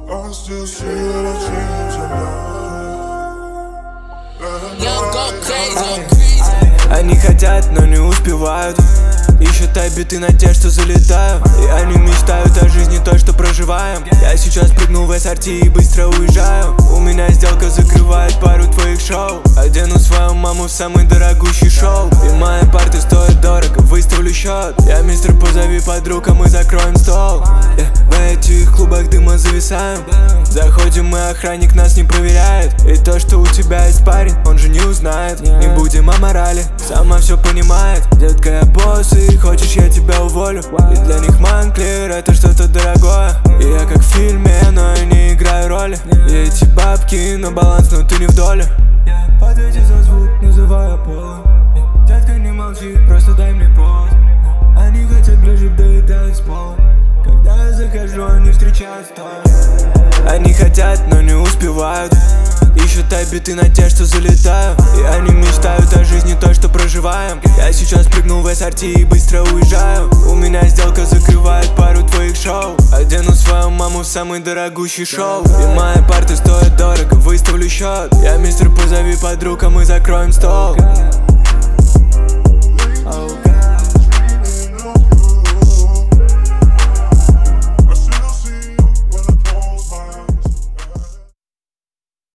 Они хотят, но не успевают. Ищут биты на те, что залетаю. И они мечтают о жизни той, что проживаем. Я сейчас прыгнул в SRT и быстро уезжаю. У меня сделка закрывает пару твоих шоу. Одену свою маму в самый дорогущий шоу. И мои парты стоят дорого, выставлю счет. Я мистер, позови подруг, а мы закроем стол. В этих клубах дыма зависаем. Заходим мы, охранник нас не проверяет. И то, что у тебя есть парень, он же не узнает. Не будем о морали, сама все понимает. Детка, я босс, и хочешь, я тебя уволю. И для них Манклер это что-то дорогое. И я как в фильме, но я не играю роли. И эти бабки на баланс, но ты не в доле. Ответи за звук, называю полом. Детка, не молчи, просто дай мне повод. Они хотят ближе, доедают с пола. Когда я захожу, они встречают стоя. Они хотят, но не успевают. Ищут биты на те, что залетаю. И они мечтают о жизни той, что проживаем. Я сейчас прыгнул в SRT и быстро уезжаю. У меня сделка закрывает пару твоих шоу. Одену свою маму в самый дорогущий шоу. И мои парты стоят дорого, выставлю счет. Я мистер, позови подруг, а мы закроем стол.